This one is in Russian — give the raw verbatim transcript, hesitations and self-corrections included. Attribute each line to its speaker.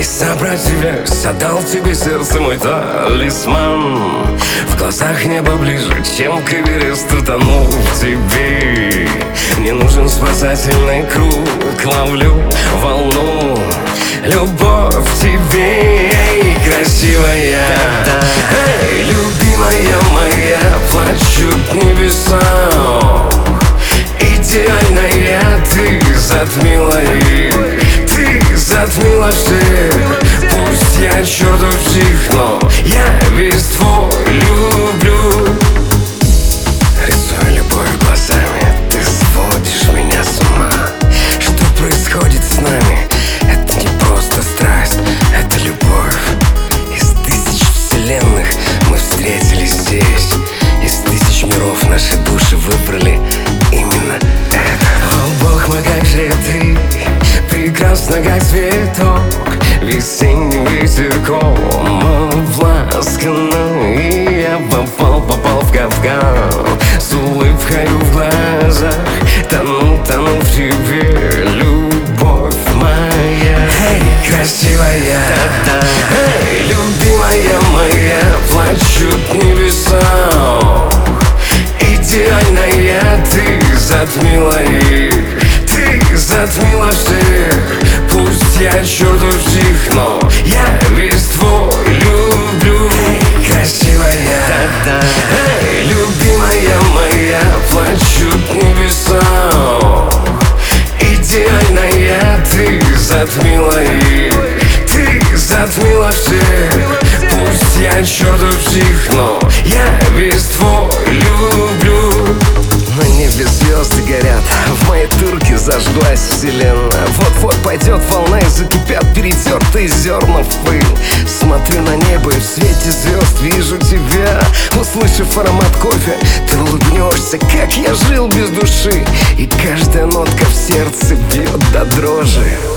Speaker 1: Не сопротивляюсь, отдал тебе сердце мой талисман. В глазах небо ближе, чем к Эвересту, тону в тебе. Мне нужен спасательный круг, ловлю волну. Любовь в тебе, эй, красивая. Эй, любимая моя, плачут небеса. Идеальная, ты затмила их, ты затмила всех. Пусть я черту псих, но я весь твой люблю. Рисуя любовь глазами, ты сводишь меня с ума. Что происходит с нами? Это не просто страсть, это любовь. Из тысяч вселенных мы встретились здесь. Из тысяч миров наши души выбрали именно это. О, Бог мой, как же ты прекрасна, как цветок весенним ветерком обласкана. И я попал, попал в капкан. С улыбкой в глазах тону, тону в тебе, любовь моя. Эй, красивая, эй, любимая моя, плачут небеса. Идеальная, ты затмила их, ты затмила всех. Пусть я черту псих, но я весь твой люблю. Эй, красивая, эй, любимая моя, плачут небеса. Идеальная, ты затмила их, ты затмила всех. Пусть я черту псих, но я весь твой люблю. На небе звезды горят, в моей турке зажглась вселенная. Вот-вот пойдет волна и закипят перетертые зерна в пыль. Смотрю на небо и в свете звезд вижу тебя. Услышав аромат кофе, ты улыбнешься, как я жил без души. И каждая нотка в сердце бьет до дрожи.